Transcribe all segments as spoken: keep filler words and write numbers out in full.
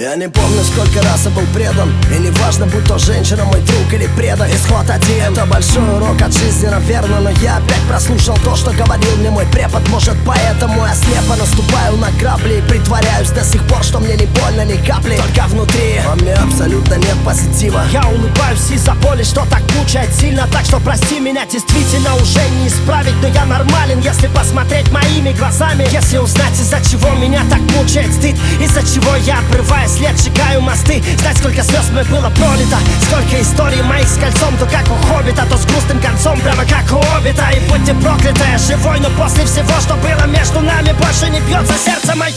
Я не помню, сколько раз я был предан. И не важно, будь то женщина, мой друг или предан. Исход один, это большой урок от жизни, наверное. Но я опять прослушал то, что говорил мне мой препод. Может, поэтому я слепо наступаю на грабли и притворяюсь до сих пор, что мне не больно ни капли. Только внутри во мне абсолютно нет позитива. Я улыбаюсь из-за боли, что так мучает сильно. Так что прости меня, действительно уже не исправить. Но я нормален, если посмотреть моими глазами. Если узнать, из-за чего меня так мучает стыд, из-за чего я обрываю след, сжигаю мосты. Знать, сколько слез мне было пролито, сколько историй моих с кольцом. То как у хоббита, то с грустным концом, прямо как у обита. И будь ты проклятая, живой, но после всего, что было между нами, больше не бьется сердце мое.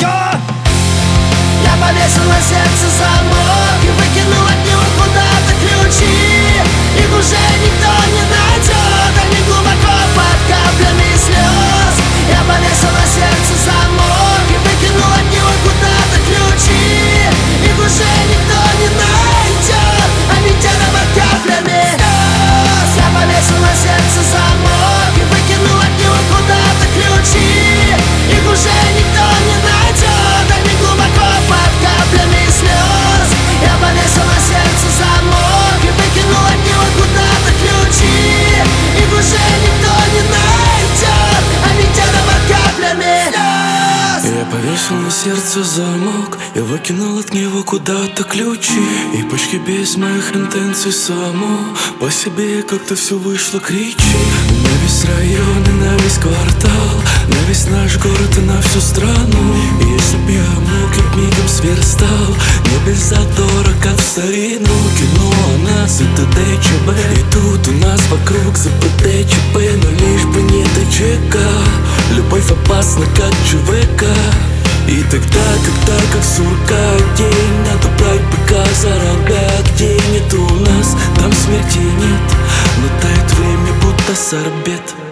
Я повесил на сердце замок и выкинул от него куда-то ключи. Их уже никто не найдет, они глубоко под каплями слез. Я повесил на сердце замок и выкинул от него куда-то ключи. Их уже никто не найдет, они где-то под каплями слез. Я повесил на сердце замок и выкинул от него куда-то ключи. Их уже никто не найдет, они глубоко под каплями слез. Я повесил на сердце замок и выкинул от него куда-то ключи. Их уже никто не найдет, они где-то под каплями слез. Я повесил на сердце замок, я выкинул от него куда-то ключи. И почти без моих интенций само по себе как-то все вышло, кричи. На весь район и на весь квартал, на весь наш город и на всю страну. И если б я мог, я б мигом сверстал, не без задора, как в старину. Кино о нас, это ДЧБ, и тут у нас вокруг ЗПТ ЧП. Но лишь бы не ТЧК, любовь опасна, как ЧВК. И тогда, когда как сурка день, надо брать быка за рога. Где нет у нас, там смерти нет, но тает время, будто сорбет.